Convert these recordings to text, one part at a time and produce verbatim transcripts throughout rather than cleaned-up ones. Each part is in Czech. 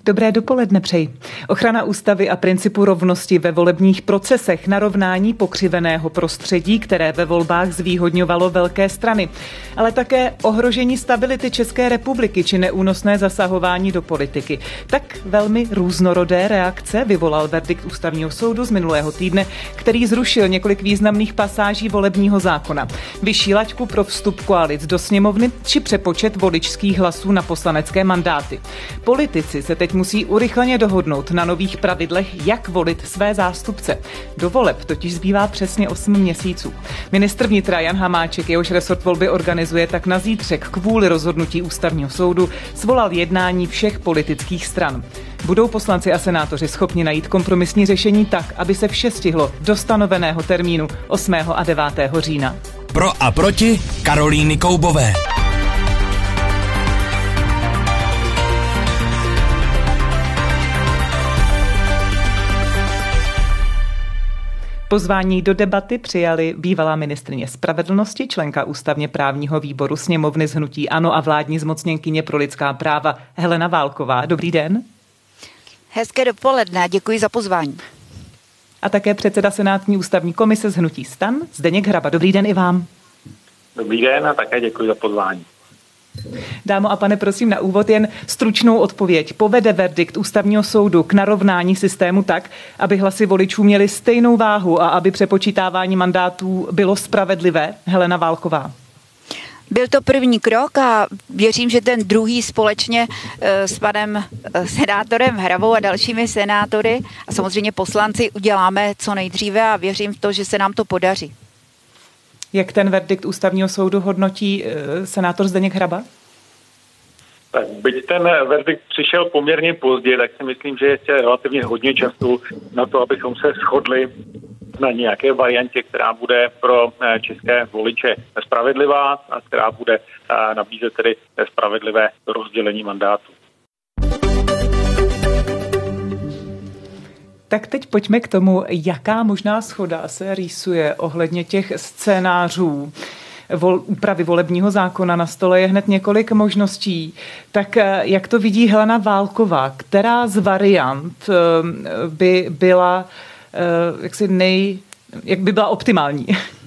Dobré dopoledne přeji. Ochrana ústavy a principu rovnosti ve volebních procesech, narovnání pokřiveného prostředí, které ve volbách zvýhodňovalo velké strany, ale také ohrožení stability České republiky či neúnosné zasahování do politiky. Tak velmi různorodé reakce vyvolal verdikt Ústavního soudu z minulého týdne, který zrušil několik významných pasáží volebního zákona. Vyšší laťku pro vstup koalic do sněmovny či přepočet voličských hlasů na poslanecké mandáty. Politici se teď musí urychleně dohodnout na nových pravidlech, jak volit své zástupce. Do voleb totiž zbývá přesně osm měsíců. Ministr vnitra Jan Hamáček, jehož resort volby organizuje, tak na zítřek kvůli rozhodnutí Ústavního soudu svolal jednání všech politických stran. Budou poslanci a senátoři schopni najít kompromisní řešení tak, aby se vše stihlo do stanoveného termínu osmého a devátého října. Pro a proti Karolíny Koubové. Pozvání do debaty přijali bývalá ministryně spravedlnosti, členka ústavně právního výboru sněmovny z hnutí ANO a vládní zmocněnkyně pro lidská práva Helena Válková. Dobrý den. Hezké dopoledne, děkuji za pozvání. A také předseda Senátní ústavní komise z hnutí STAN Zdeněk Hraba. Dobrý den i vám. Dobrý den a také děkuji za pozvání. Dámo a pane, prosím na úvod jen stručnou odpověď. Povede verdikt Ústavního soudu k narovnání systému tak, aby hlasy voličů měly stejnou váhu a aby přepočítávání mandátů bylo spravedlivé? Helena Válková. Byl to první krok a věřím, že ten druhý společně s panem senátorem Hrabou a dalšími senátory a samozřejmě poslanci uděláme co nejdříve a věřím v to, že se nám to podaří. Jak ten verdikt Ústavního soudu hodnotí senátor Zdeněk Hraba? Tak byť ten verdikt přišel poměrně pozdě, tak si myslím, že je ještě relativně hodně času na to, abychom se shodli na nějaké variantě, která bude pro české voliče spravedlivá a která bude nabízet tedy spravedlivé rozdělení mandátů. Tak teď pojďme k tomu, jaká možná shoda se rýsuje ohledně těch scénářů vol, úpravy volebního zákona. Na stole je hned několik možností. Tak jak to vidí Helena Válková? Která z variant by byla jaksi nej, jak by byla optimální?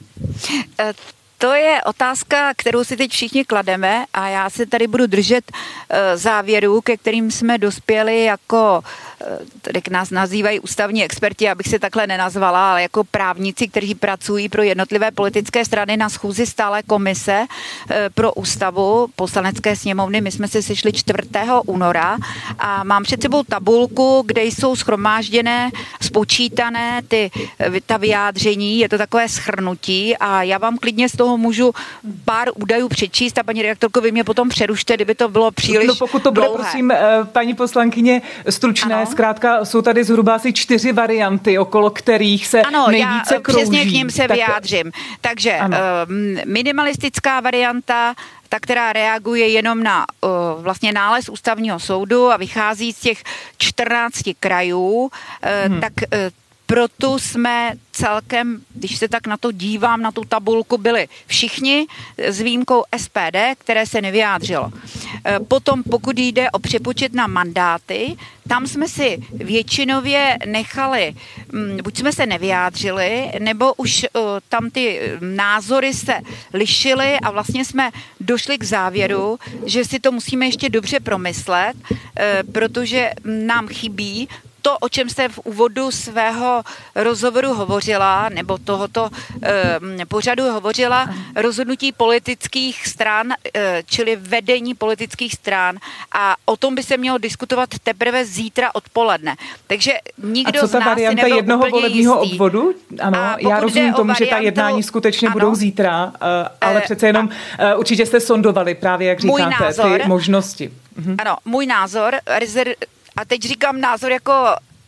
To je otázka, kterou si teď všichni klademe a já se tady budu držet závěrů, ke kterým jsme dospěli jako, tady nás nazývají ústavní experti, abych se takhle nenazvala, ale jako právníci, kteří pracují pro jednotlivé politické strany na schůzi stále komise pro ústavu Poslanecké sněmovny. My jsme se sešli čtvrtého února a mám před sebou tabulku, kde jsou shromážděné, spočítané ty, ta vyjádření, je to takové shrnutí a já vám klidně z toho můžu pár údajů přečíst a paní redaktorko, vy mě potom přerušte, kdyby to bylo příliš No pokud to bude, dlouhé. Prosím, paní poslankyně, stručné, ano. Zkrátka jsou tady zhruba asi čtyři varianty, okolo kterých se ano, nejvíce já krouží. Přesně k ním se tak... vyjádřím. Takže ano. minimalistická varianta, ta, která reaguje jenom na uh, vlastně nález Ústavního soudu a vychází z těch čtrnácti krajů, uh, hmm. tak uh, proto jsme celkem, když se tak na to dívám, na tu tabulku, byli všichni s výjimkou S P D, které se nevyjádřilo. Potom, pokud jde o přepočet na mandáty, tam jsme si většinově nechali, buď jsme se nevyjádřili, nebo už tam ty názory se lišily a vlastně jsme došli k závěru, že si to musíme ještě dobře promyslet, protože nám chybí to, o čem jste v úvodu svého rozhovoru hovořila, nebo tohoto e, pořadu hovořila, rozhodnutí politických stran, e, čili vedení politických stran a o tom by se mělo diskutovat teprve zítra odpoledne. Takže nikdo a co z ta nás varianta si nebyl jednoho volebního jistý. obvodu? Ano, já rozumím tomu, variantu, že ta jednání skutečně ano, budou zítra, ale přece jenom a, určitě jste sondovali právě, jak říkáte, názor, ty možnosti. Mhm. Ano, můj názor, rezerv, a teď říkám názor jako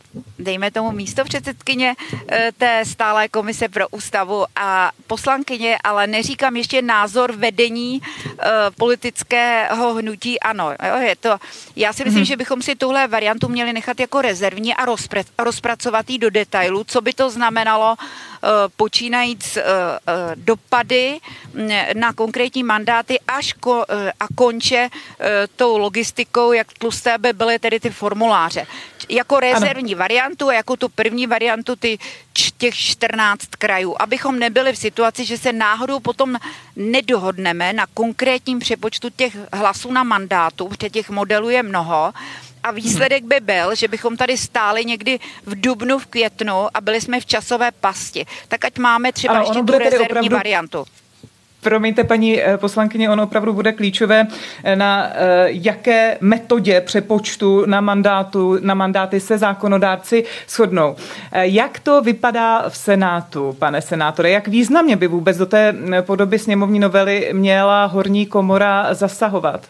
dejme tomu místopředsedkyně té stálé komise pro ústavu a poslankyně, ale neříkám ještě názor vedení politického hnutí ANO. Jo, je to, já si myslím, hmm. že bychom si tuhle variantu měli nechat jako rezervní a rozpre, rozpracovat ji do detailu, co by to znamenalo počínajíc dopady na konkrétní mandáty až ko, a konče tou logistikou, jak tlusté by byly tedy ty formuláře. Jako rezervní ano. variantu a jako tu první variantu ty těch čtrnáct krajů, abychom nebyli v situaci, že se náhodou potom nedohodneme na konkrétním přepočtu těch hlasů na mandátu, protože těch modelů je mnoho, a výsledek by byl, že bychom tady stáli někdy v dubnu, v květnu a byli jsme v časové pasti. Tak ať máme třeba ano, ještě tu rezervní opravdu... variantu. Promiňte, paní poslankyně, ono opravdu bude klíčové, na jaké metodě přepočtu na, mandátu, na mandáty se zákonodárci shodnou. Jak to vypadá v Senátu, pane senátore? Jak významně by vůbec do té podoby sněmovní novely měla horní komora zasahovat?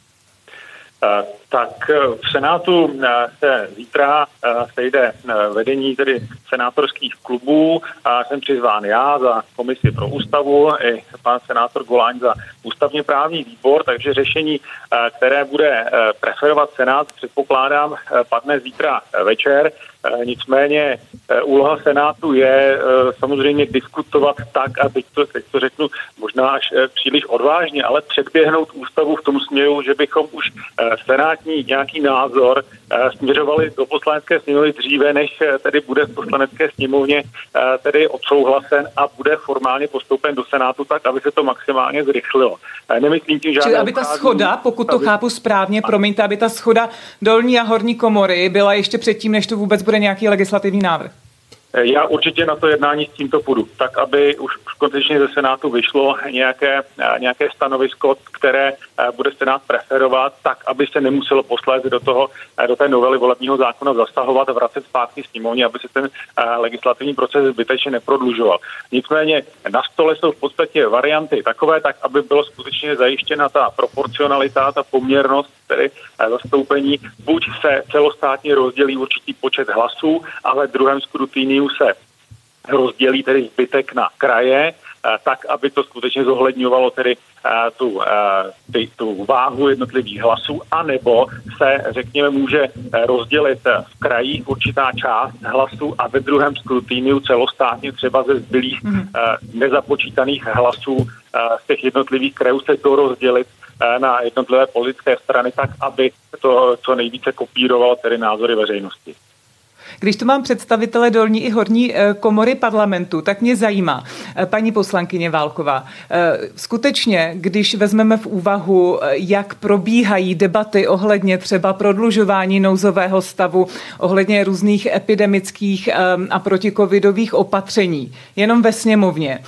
Tak v Senátu se zítra sejde vedení tedy senátorských klubů. Jsem přizván já za komisi pro ústavu i pan senátor Goláň za ústavně právní výbor, takže řešení, které bude preferovat Senát, předpokládám, padne zítra večer. Nicméně úloha Senátu je samozřejmě diskutovat tak, a teď to, teď to řeknu možná až příliš odvážně, ale předběhnout ústavu v tom směru, že bychom už senátní nějaký názor směřovali do poslanecké sněmovny dříve, než tedy bude v poslanecké sněmovně tedy odsouhlasen a bude formálně postoupen do Senátu tak, aby se to maximálně zrychlilo. Nemyslím tím žádné. Čili aby ta shoda, pokud to aby... chápu správně, promiňte, aby ta shoda dolní a horní komory byla ještě předtím, než to vůbec bude nějaký legislativní návrh. Já určitě na to jednání s tímto půjdu, tak aby už skutečně ze Senátu vyšlo nějaké, nějaké stanovisko, které bude Senát preferovat, tak aby se nemuselo posléze do toho, do té novely volebního zákona zasahovat a vracet zpátky sněmovně, aby se ten legislativní proces zbytečně neprodlužoval. Nicméně na stole jsou v podstatě varianty takové, tak aby bylo skutečně zajištěna ta proporcionalita, ta poměrnost, tedy zastoupení. Buď se celostátně rozdělí určitý počet hlasů, ale v druhém skrutíniu se rozdělí tedy zbytek na kraje, tak, aby to skutečně zohledňovalo tedy tu, ty, tu váhu jednotlivých hlasů, anebo se, řekněme, může rozdělit v krajích určitá část hlasů a ve druhém skrutíniu celostátně třeba ze zbylých mm. nezapočítaných hlasů z těch jednotlivých krajů se to rozdělit na jednotlivé politické strany tak, aby to co nejvíce kopírovalo tedy názory veřejnosti. Když tu mám představitele dolní i horní komory parlamentu, tak mě zajímá, paní poslankyně Válková, skutečně, když vezmeme v úvahu, jak probíhají debaty ohledně třeba prodlužování nouzového stavu, ohledně různých epidemických a protikovidových opatření, jenom ve sněmovně,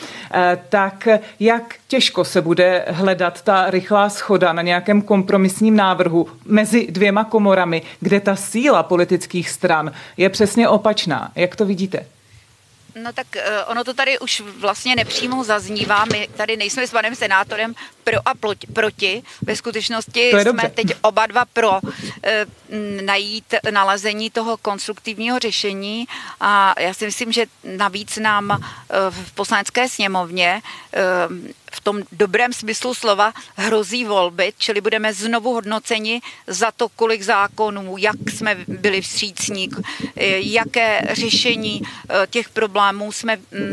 tak jak těžko se bude hledat ta rychlá shoda na nějakém kompromisním návrhu mezi dvěma komorami, kde ta síla politických stran je přesně opačná. Jak to vidíte? No tak ono to tady už vlastně nepřímo zaznívá. My tady nejsme s panem senátorem pro a proti. Ve skutečnosti jsme dobře. teď oba dva pro e, najít nalezení toho konstruktivního řešení a já si myslím, že navíc nám e, v poslanecké sněmovně e, v tom dobrém smyslu slova hrozí volby, čili budeme znovu hodnoceni za to, kolik zákonů, jak jsme byli vstřícní, jaké řešení těch problémů jsme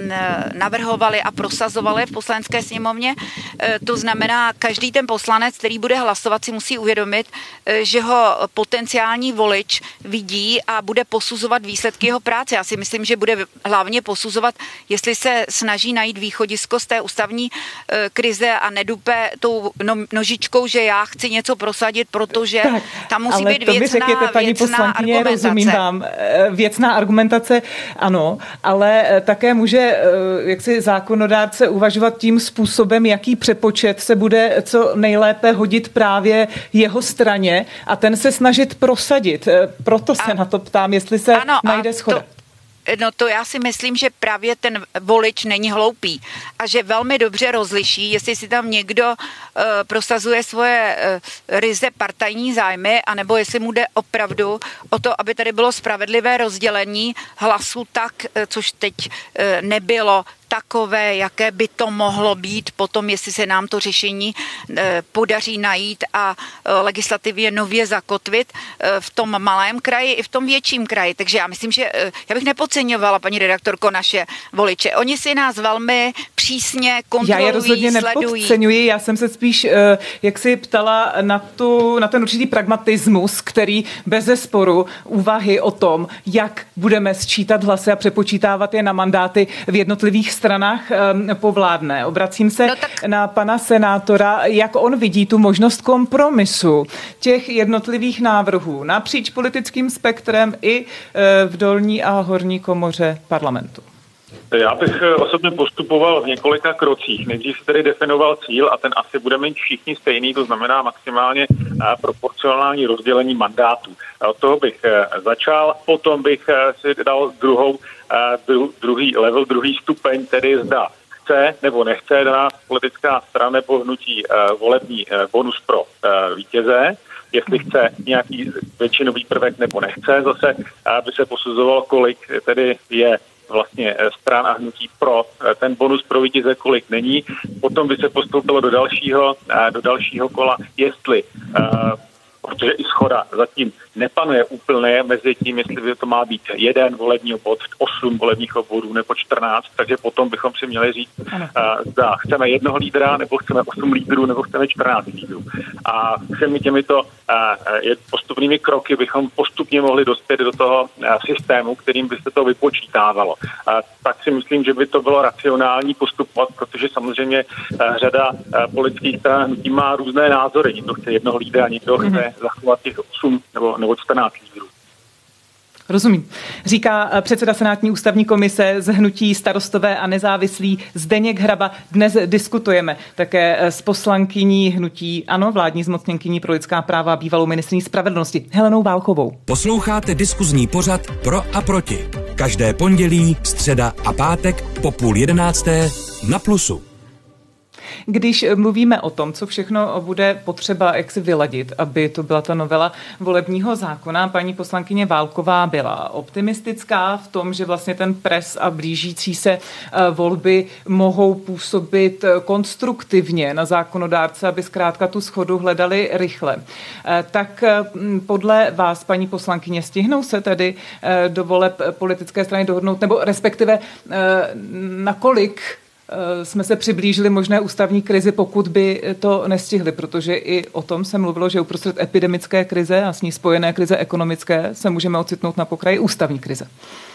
navrhovali a prosazovali v poslanecké sněmovně. To znamená, každý ten poslanec, který bude hlasovat, si musí uvědomit, že ho potenciální volič vidí a bude posuzovat výsledky jeho práce. Já si myslím, že bude hlavně posuzovat, jestli se snaží najít východisko z té ústavní krize a nedupe tou no, nožičkou, že já chci něco prosadit, protože tak, tam musí být věcná, věcná řekněte, paní poslankyně, rozumím vám. Věcná argumentace, ano, ale také může jaksi zákonodárce uvažovat tím způsobem, jaký přepočet se bude co nejlépe hodit právě jeho straně a ten se snažit prosadit. Proto se a, na to ptám, jestli se ano, najde shoda. No to já si myslím, že právě ten volič není hloupý a že velmi dobře rozliší, jestli si tam někdo uh, prosazuje svoje uh, ryze partajní zájmy, anebo jestli mu jde opravdu o to, aby tady bylo spravedlivé rozdělení hlasů tak, uh, což teď uh, nebylo takové, jaké by to mohlo být potom, jestli se nám to řešení e, podaří najít a e, legislativě nově zakotvit e, v tom malém kraji i v tom větším kraji. Takže já myslím, že e, já bych nepodceňovala, paní redaktorko, naše voliče. Oni si nás velmi přísně kontrolují, já je rozhodně sledují. nepodceňuji, já jsem se spíš e, jak si ptala na, tu, na ten určitý pragmatismus, který bezesporu úvahy o tom, jak budeme sčítat hlasy a přepočítávat je na mandáty v jednotlivých stranách povládne. Obracím se no tak... na pana senátora, jak on vidí tu možnost kompromisu těch jednotlivých návrhů napříč politickým spektrem i v dolní a horní komoře parlamentu. Já bych osobně postupoval v několika krocích. Nejdřív si tedy definoval cíl a ten asi bude mít všichni stejný, to znamená maximálně proporcionální rozdělení mandátů. Od toho bych začal, potom bych si dal druhou, druhý level, druhý stupeň, tedy zda chce nebo nechce daná politická strana nebo hnutí volební bonus pro vítěze. Jestli chce nějaký většinový prvek nebo nechce, zase by se posuzoval, kolik tedy je vlastně stran a hnutí pro ten bonus pro vítěze, kolik není. Potom by se postoupilo do dalšího, do dalšího kola, jestli, protože i shoda zatím nepanuje úplně mezi tím, jestli to má být jeden volební obvod, osm volebních obvodů nebo čtrnáct, takže potom bychom si měli říct, zda chceme jednoho lídra, nebo chceme osm lídrů, nebo chceme čtrnáct lídrů. A všemi těmito postupnými kroky bychom postupně mohli dospět do toho systému, kterým by se to vypočítávalo. Tak si myslím, že by to bylo racionální postupovat, protože samozřejmě řada politických stran hnutí má různé názory. Někdo chce jednoho lídra, někdo chce zachovat těch osm nebo, nebo čtrnáct lídrů. Rozumím. Říká předseda Senátní ústavní komise z hnutí Starostové a nezávislí Zdeněk Hraba. Dnes diskutujeme také s poslankyní hnutí ANO, vládní zmocněnkyní pro lidská práva a bývalou ministryní spravedlnosti Helenou Válkovou. Posloucháte diskuzní pořad Pro a proti. Každé pondělí, středa a pátek po půl jedenácté na Plusu. Když mluvíme o tom, co všechno bude potřeba jak si vyladit, aby to byla ta novela volebního zákona, paní poslankyně Válková byla optimistická v tom, že vlastně ten pres a blížící se volby mohou působit konstruktivně na zákonodárce, aby zkrátka tu shodu hledali rychle. Tak podle vás, paní poslankyně, stihnou se tedy do voleb politické strany dohodnout, nebo respektive nakolik jsme se přiblížili možné ústavní krizi, pokud by to nestihli, protože i o tom se mluvilo, že uprostřed epidemické krize a s ní spojené krize ekonomické se můžeme ocitnout na pokraji ústavní krize.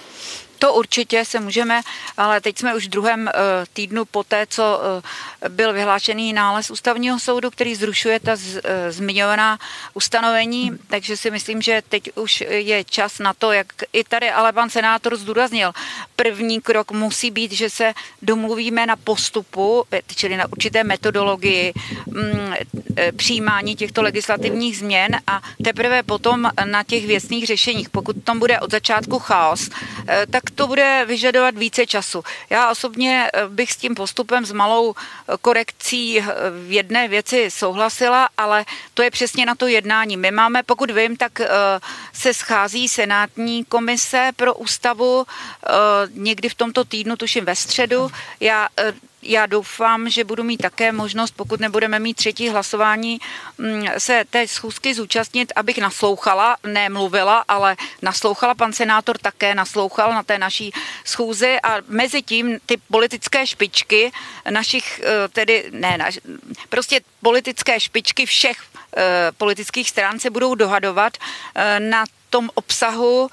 To určitě se můžeme, ale teď jsme už v druhém uh, týdnu poté, co uh, byl vyhlášený nález ústavního soudu, který zrušuje ta z, uh, zmiňovaná ustanovení, hmm. takže si myslím, že teď už je čas na to, jak i tady ale pan senátor zdůraznil. První krok musí být, že se domluvíme na postupu, čili na určité metodologii um, přijímání těchto legislativních změn a teprve potom na těch věcných řešeních. Pokud tam bude od začátku chaos, uh, tak to bude vyžadovat více času. Já osobně bych s tím postupem s malou korekcí v jedné věci souhlasila, ale to je přesně na to jednání. My máme, pokud vím, tak se schází Senátní komise pro ústavu někdy v tomto týdnu, tuším ve středu. Já Já doufám, že budu mít také možnost, pokud nebudeme mít třetí hlasování, se té schůzky zúčastnit, abych naslouchala, ne mluvila, ale naslouchala. Pan senátor také naslouchal na té naší schůzi a mezi tím ty politické špičky našich, tedy ne, naš, prostě politické špičky všech politických stran se budou dohadovat na tom obsahu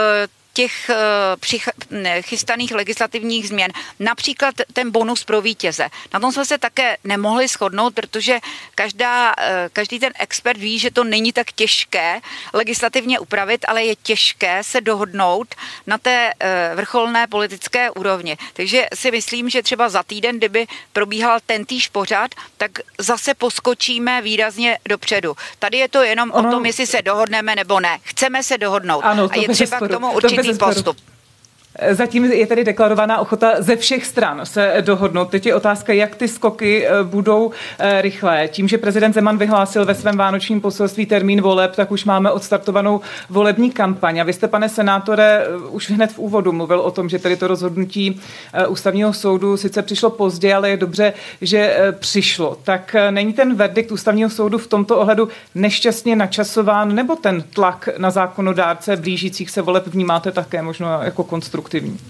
těch chystaných legislativních změn. Například ten bonus pro vítěze. Na tom jsme se také nemohli shodnout, protože každá, každý ten expert ví, že to není tak těžké legislativně upravit, ale je těžké se dohodnout na té vrcholné politické úrovni. Takže si myslím, že třeba za týden, kdyby probíhal tentýž pořad, tak zase poskočíme výrazně dopředu. Tady je to jenom ono... o tom, jestli se dohodneme nebo ne. Chceme se dohodnout. Ano, a je třeba k tomu určitý postup. Zatím je tedy deklarovaná ochota ze všech stran se dohodnout. Teď je otázka, jak ty skoky budou rychlé. Tím, že prezident Zeman vyhlásil ve svém vánočním poselství termín voleb, tak už máme odstartovanou volební kampaň. A vy jste, pane senátore, už hned v úvodu mluvil o tom, že tedy to rozhodnutí ústavního soudu sice přišlo pozdě, ale je dobře, že přišlo. Tak není ten verdikt ústavního soudu v tomto ohledu nešťastně načasován, nebo ten tlak na zákonodárce blížících se voleb vnímáte také možná jako konstruktivní?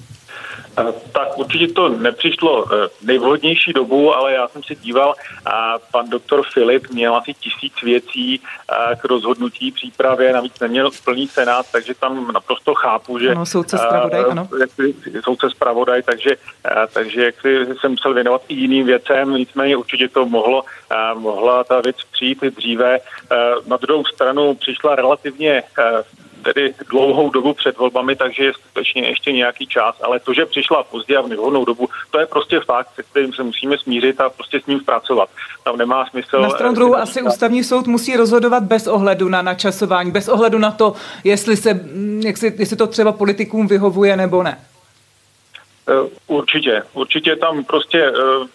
Tak určitě to nepřišlo nejvhodnější dobu, ale já jsem se díval a pan doktor Filip měl asi tisíc věcí k rozhodnutí přípravě, navíc neměl plný senát, takže tam naprosto chápu, že... Ano, soudce zpravodaj, ano. Soudce zpravodaj, takže, takže jak si jsem musel věnovat i jiným věcem, nicméně určitě to mohlo, mohla ta věc přijít dříve. Na druhou stranu přišla relativně tedy dlouhou dobu před volbami, takže je skutečně ještě nějaký čas, ale to, že přišla pozdě a v nevhodnou dobu, to je prostě fakt, se kterým se musíme smířit a prostě s ním pracovat. Tam nemá smysl... Na stranu druhou asi ústavní soud musí rozhodovat bez ohledu na načasování, bez ohledu na to, jestli, se, jestli, jestli to třeba politikům vyhovuje nebo ne. Určitě, určitě tam prostě,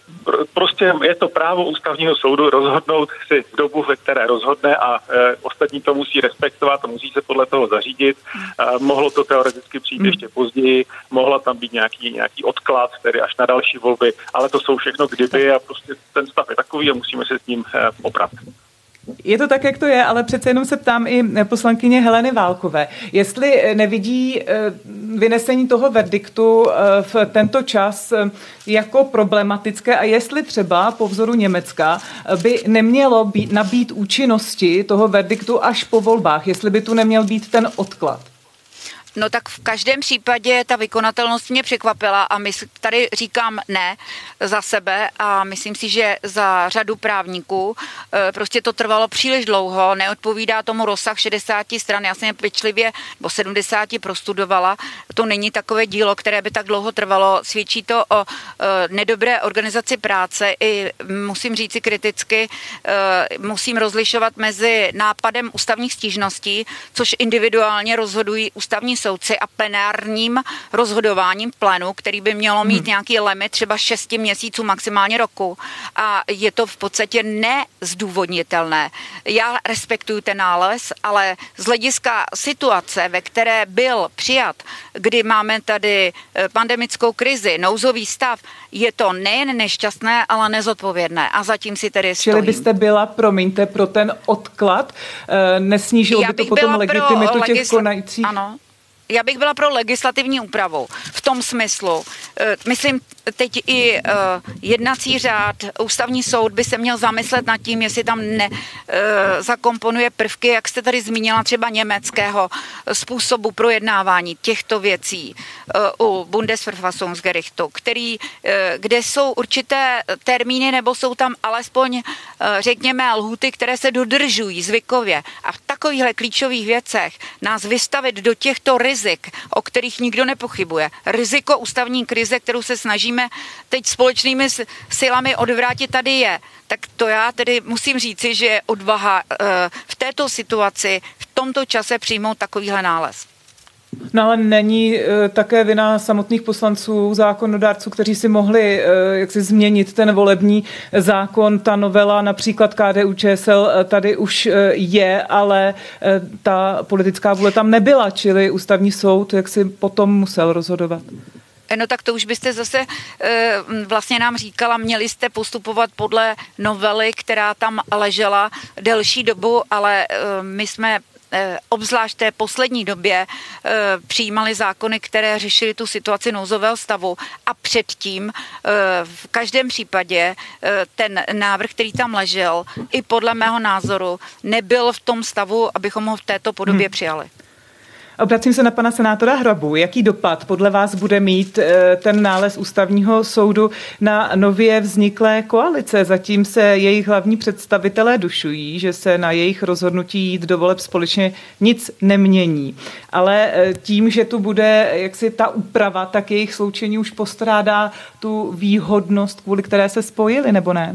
prostě je to právo ústavního soudu rozhodnout si v dobu, ve které rozhodne a ostatní to musí respektovat a musí se podle toho zařídit. Mohlo to teoreticky přijít hmm. ještě později, mohla tam být nějaký, nějaký odklad, tedy až na další volby, ale to jsou všechno kdyby a prostě ten stav je takový a musíme se s ním poprat. Je to tak, jak to je, ale přece jenom se ptám i poslankyně Heleny Válkové. Jestli nevidí vynesení toho verdiktu v tento čas jako problematické a jestli třeba po vzoru Německa by nemělo být, nabít účinnosti toho verdiktu až po volbách, jestli by tu neměl být ten odklad. No tak v každém případě ta vykonatelnost mě překvapila a my tady říkám ne za sebe a myslím si, že za řadu právníků prostě to trvalo příliš dlouho, neodpovídá tomu rozsah šedesáti stran, já jsem je pečlivě nebo sedmdesáti prostudovala, to není takové dílo, které by tak dlouho trvalo, svědčí to o nedobré organizaci práce i musím říci kriticky, musím rozlišovat mezi nápadem ústavních stížností, což individuálně rozhodují ústavní soudci a plenárním rozhodováním plénu, který by mělo mít hmm. nějaký limit třeba šesti měsíců, maximálně roku. A je to v podstatě nezdůvodnitelné. Já respektuju ten nález, ale z hlediska situace, ve které byl přijat, kdy máme tady pandemickou krizi, nouzový stav, je to nejen nešťastné, ale nezodpovědné. A zatím si tedy stojím. Čili byste byla, promiňte, pro ten odklad, nesnížilo by to potom legitimitu těch legisl... konajících? Ano. Já bych byla pro legislativní úpravu v tom smyslu. Myslím, teď i jednací řád, ústavní soud by se měl zamyslet nad tím, jestli tam ne zakomponuje prvky, jak jste tady zmínila, třeba německého způsobu projednávání těchto věcí u Bundesverfassungsgerichtu, který, kde jsou určité termíny, nebo jsou tam alespoň, řekněme, lhuty, které se dodržují zvykově. A v takovýchhle klíčových věcech nás vystavit do těchto rizik, o kterých nikdo nepochybuje. Riziko ústavní krize, kterou se snažíme teď společnými silami odvrátit, tady je. Tak to já tedy musím říci, že je odvaha v této situaci, v tomto čase přijmout takovýhle nález. No ale není e, také vina samotných poslanců, zákonodárců, kteří si mohli e, jak si změnit ten volební zákon. Ta novela například K D U Č S L tady už e, je, ale e, ta politická vůle tam nebyla, čili ústavní soud jak si potom musel rozhodovat. No tak to už byste zase e, vlastně nám říkala, měli jste postupovat podle novely, která tam ležela delší dobu, ale e, my jsme obzvlášť v té poslední době přijímali zákony, které řešily tu situaci nouzového stavu a předtím v každém případě ten návrh, který tam ležel, i podle mého názoru nebyl v tom stavu, abychom ho v této podobě hmm. přijali. Obracím se na pana senátora Hrabu. Jaký dopad podle vás bude mít ten nález ústavního soudu na nově vzniklé koalice? Zatím se jejich hlavní představitelé dušují, že se na jejich rozhodnutí jít do voleb společně nic nemění. Ale tím, že tu bude jaksi ta úprava, tak jejich sloučení už postrádá tu výhodnost, kvůli které se spojili, nebo ne?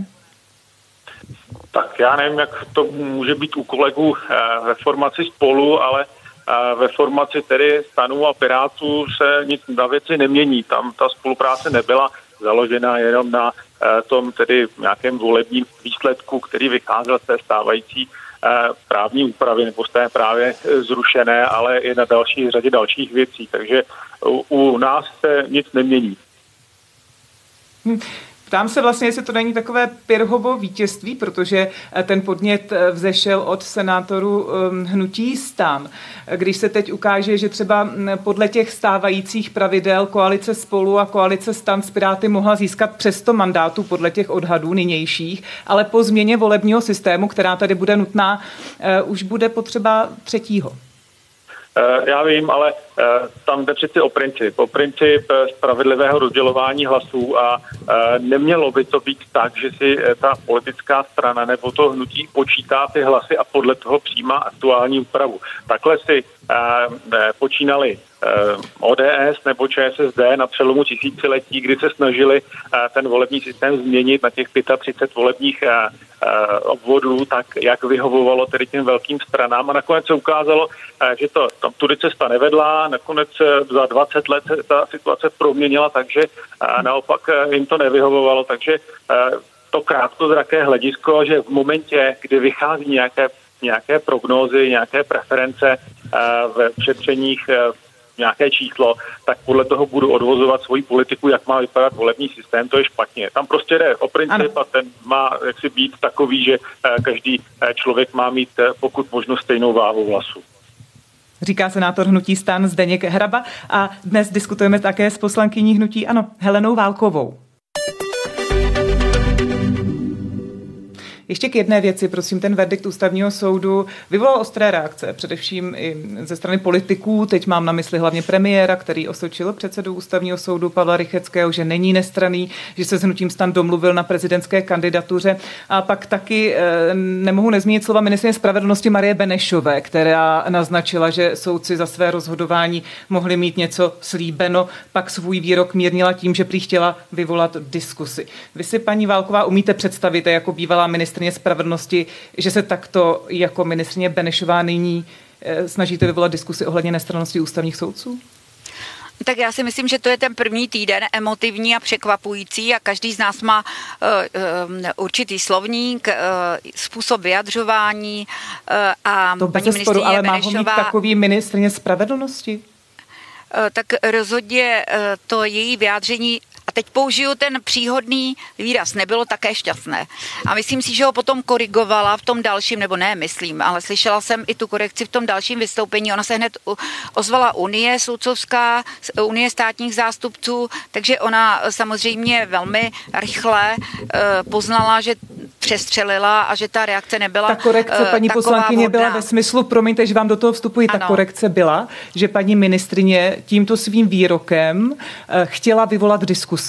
Tak já nevím, jak to může být u kolegů ve formaci Spolu, ale ve formaci tedy STANu a Pirátů se nic na věci nemění. Tam ta spolupráce nebyla založena jenom na tom tedy nějakém volebním výsledku, který vycházel z té stávající právní úpravy nebo z té právě zrušené, ale i na další řadě dalších věcí. Takže u, u nás se nic nemění. Hm. Ptám se vlastně, jestli to není takové Pyrrhovo vítězství, protože ten podnět vzešel od senátorů hnutí STAN. Když se teď ukáže, že třeba podle těch stávajících pravidel koalice Spolu a koalice STAN s Piráty mohla získat přes sto mandátů podle těch odhadů nynějších, ale po změně volebního systému, která tady bude nutná, už bude potřeba třetího. Já vím, ale tam jde přeci o princip. O princip spravedlivého rozdělování hlasů a nemělo by to být tak, že si ta politická strana nebo to hnutí počítá ty hlasy a podle toho přijímá aktuální úpravu. Takhle si počínali O D S nebo Č S S D na přelomu tisíciletí, kdy se snažili ten volební systém změnit na těch třicet pět volebních obvodů, tak jak vyhovovalo tedy těm velkým stranám a nakonec se ukázalo, že to tam tudy cesta nevedla, nakonec za dvacet let ta situace proměnila, takže naopak jim to nevyhovovalo, takže to krátkozraké hledisko, že v momentě, kdy vychází nějaké, nějaké prognózy, nějaké preference v šetřeních nějaké číslo, tak podle toho budu odvozovat svoji politiku, jak má vypadat volební systém, to je špatně. Tam prostě jde o princip a ten má jaksi být takový, že každý člověk má mít pokud možno stejnou váhu hlasu. Říká senátor hnutí STAN Zdeněk Hraba a dnes diskutujeme také s poslankyní hnutí ANO Helenou Válkovou. Ještě k jedné věci, prosím, ten verdikt ústavního soudu vyvolal ostré reakce, především i ze strany politiků. Teď mám na mysli hlavně premiéra, který osočil předsedu ústavního soudu Pavla Rychetského, že není nestranný, že se s hnutím STAN domluvil na prezidentské kandidatuře. A pak taky eh, nemohu nezmínit slova ministryně spravedlnosti Marie Benešové, která naznačila, že soudci za své rozhodování mohli mít něco slíbeno, pak svůj výrok mírnila tím, že prý chtěla vyvolat diskusi. Vy si, paní Válková, umíte představit jako bývalá ministryně spravedlnosti, že se takto jako ministryně Benešová nyní eh, snažíte vyvolat diskusi ohledně nestrannosti ústavních soudců? Tak já si myslím, že to je ten první týden emotivní a překvapující a každý z nás má uh, uh, určitý slovník, uh, způsob vyjadřování uh, a to paní ministryně ale Benešová... má ho mít takový ministryně spravedlnosti? Uh, tak rozhodně uh, to její vyjádření, a teď použiju ten příhodný výraz, nebylo také šťastné. A myslím si, že ho potom korigovala v tom dalším, nebo ne, myslím, ale slyšela jsem i tu korekci v tom dalším vystoupení. Ona se hned ozvala Unie soudcovská, Unie státních zástupců, takže ona samozřejmě velmi rychle poznala, že přestřelila a že ta reakce nebyla. Ta korekce, paní poslankyně, byla ve smyslu, promiňte, že vám do toho vstupuji, ta korekce byla, že paní ministrině tímto svým výrokem chtěla vyvolat diskusi.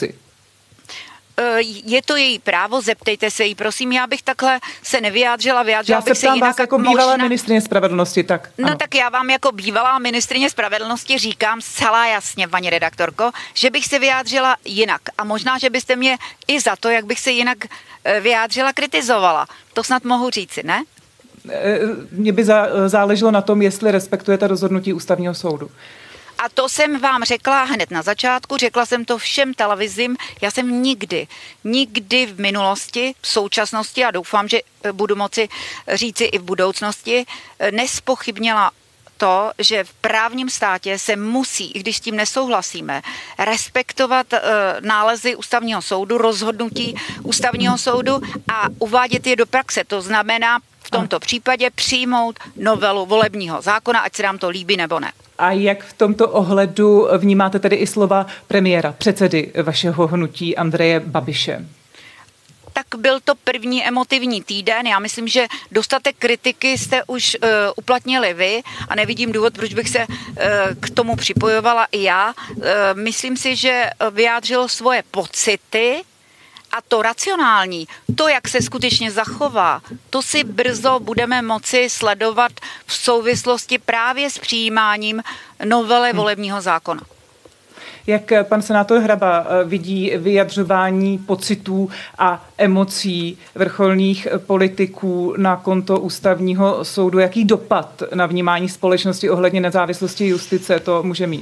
Je to její právo, zeptejte se jí, prosím, já bych takhle se nevyjádřila, vyjádřila bych se jinak. Já se ptám vás jako bývalá možná... ministryně spravedlnosti, tak ano. No tak já vám jako bývalá ministryně spravedlnosti říkám zcela jasně, paní redaktorko, že bych se vyjádřila jinak a možná, že byste mě i za to, jak bych se jinak vyjádřila, kritizovala. To snad mohu říci, ne? Mně by záleželo na tom, jestli respektujete rozhodnutí ústavního soudu. A to jsem vám řekla hned na začátku, řekla jsem to všem televizím, já jsem nikdy, nikdy v minulosti, v současnosti a doufám, že budu moci říci i v budoucnosti, nespochybnila to, že v právním státě se musí, i když s tím nesouhlasíme, respektovat uh, nálezy ústavního soudu, rozhodnutí ústavního soudu a uvádět je do praxe. To znamená v tomto případě přijmout novelu volebního zákona, ať se nám to líbí nebo ne. A jak v tomto ohledu vnímáte tedy i slova premiéra, předsedy vašeho hnutí Andreje Babiše? Tak byl to první emotivní týden. Já myslím, že dostatek kritiky jste už uh, uplatnili vy a nevidím důvod, proč bych se uh, k tomu připojovala i já. Uh, myslím si, že vyjádřilo svoje pocity a to racionální, to, jak se skutečně zachová, to si brzo budeme moci sledovat v souvislosti právě s přijímáním novely volebního zákona. Jak pan senátor Hraba vidí vyjadřování pocitů a emocí vrcholných politiků na konto ústavního soudu? Jaký dopad na vnímání společnosti ohledně nezávislosti justice to může mít?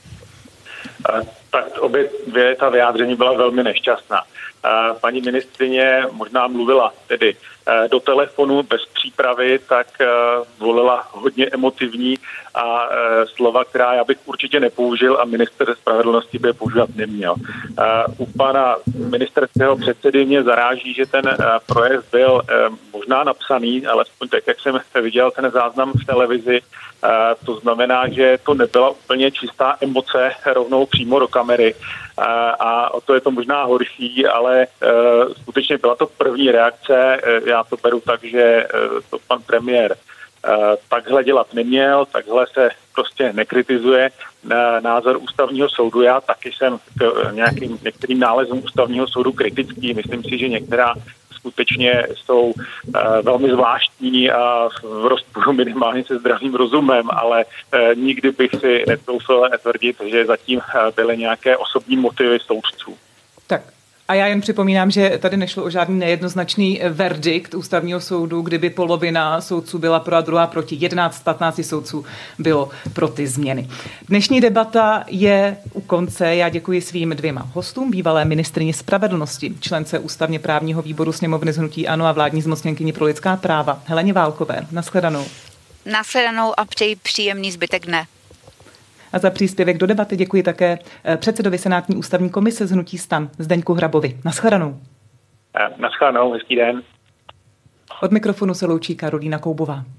Tak obě dvě ta vyjádření byla velmi nešťastná. Paní ministryně možná mluvila tedy do telefonu bez přípravy, tak volila hodně emotivní a slova, která já bych určitě nepoužil a ministr spravedlnosti by je používat neměl. U pana ministerského předsedy mě zaráží, že ten projev byl možná napsaný, alespoň tak, jak jsem viděl ten záznam v televizi. To znamená, že to nebyla úplně čistá emoce rovnou přímo do kamery. A o to je to možná horší, ale skutečně byla to první reakce. Já to beru tak, že to pan premiér takhle dělat neměl, takhle se prostě nekritizuje názor ústavního soudu. Já taky jsem k nějakým, některým nálezům ústavního soudu kritický. Myslím si, že některá skutečně jsou uh, velmi zvláštní a v rozporu minimálně se zdravým rozumem, ale uh, nikdy bych si netroufl tvrdit, že zatím uh, byly nějaké osobní motivy soudců. Tak. A já jen připomínám, že tady nešlo o žádný nejednoznačný verdikt ústavního soudu, kdyby polovina soudců byla pro a druhá proti. jedenáct z patnácti soudců bylo pro ty změny. Dnešní debata je u konce. Já děkuji svým dvěma hostům, bývalé ministryni spravedlnosti, člence ústavně právního výboru sněmovny z hnutí ANO a vládní zmocněnkyni pro lidská práva Heleně Válkové. Nashledanou. Nashledanou a přeji příjemný zbytek dne. A za příspěvek do debaty děkuji také předsedovi Senátní ústavní komise z hnutí STAN Zdeňku Hrabovi. Nashledanou. Nashledanou, hezký den. Od mikrofonu se loučí Karolína Koubová.